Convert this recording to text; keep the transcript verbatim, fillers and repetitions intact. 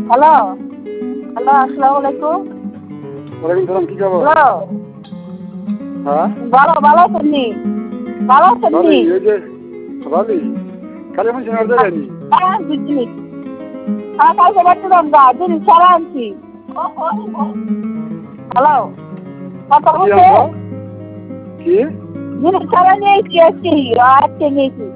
Hello hello আসসালামু আলাইকুম। ওয়ালাইকুম সালাম, কি খবর? হ্যালো হ্যাঁ ভালো ভালো আছেন নি? ভালো আছেন নি? ভালোই। এই যে ভালোই। কালি আমি শোনার জায়গায় নি। হ্যাঁ বুঝছি। হ্যাঁ কালকে বাচ্চালাম গা জিনিস সারা আনছি। হ্যালো কথা কি বলছে? আনছো? কি? জিনিস সারা নিয়েছি আজকে আজকে নিয়েছি।